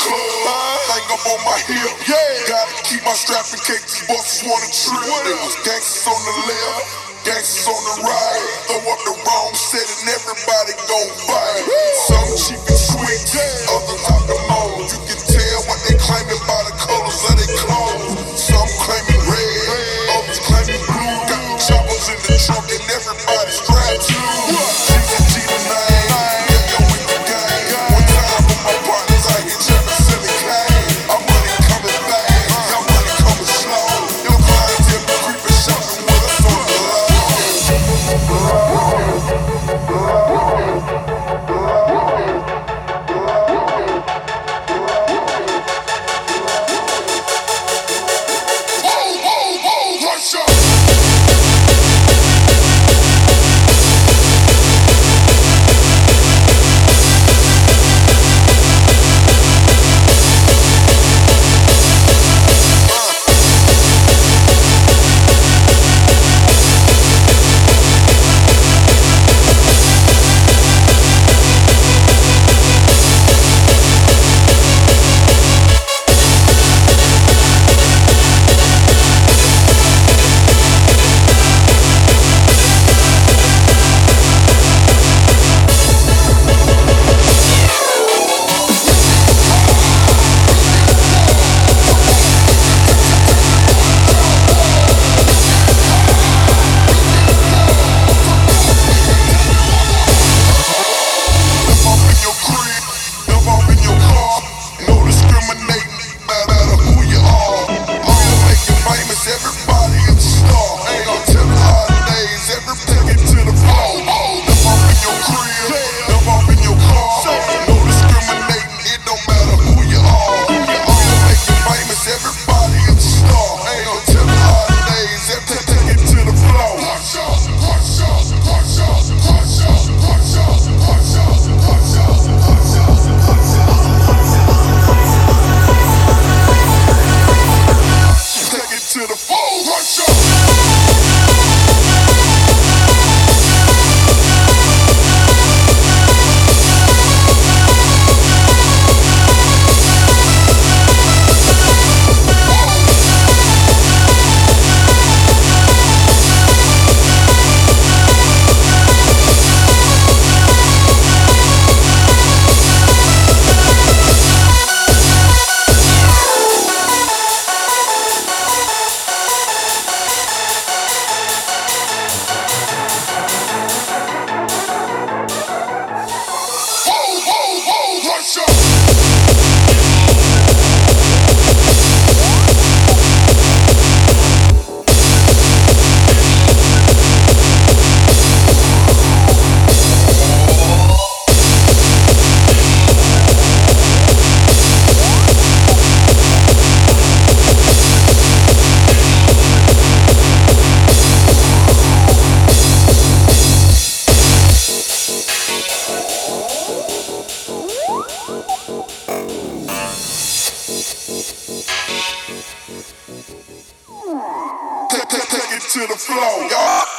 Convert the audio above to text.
club, hang up on my hip. Yeah, gotta keep my strap in case these bosses wanna trip. There was gangsters on the left, gangsters on the right. Throw up the wrong set and everybody gon' fight. Some cheap and sweet, others out the mold. You can tell what they claiming by the colors of their clothes. Some claiming red, others claiming blue. Got the choppers in the trunk and everybody strapped to. G the name, yeah, yo, with the gang. One time with my partners, I hit Travis Silly Kane. Our money coming fast, y'all money coming slow. Your clientele be creeping, shopping with us on the low. Rush up! Everybody is a star. Ain't no telling holidays. Take it to the floor. Jump off in your crib, jump off in your car. No discriminating. It don't matter who you are. All you make you famous. Everybody is a star. Ain't no telling holidays. Take it to the floor. Hush up, hush up, hush up, hush up, hush up, hush up, hush up, hush up, hush up. Take it to the floor. Rush up. Rush up. Take it to the floor, y'all.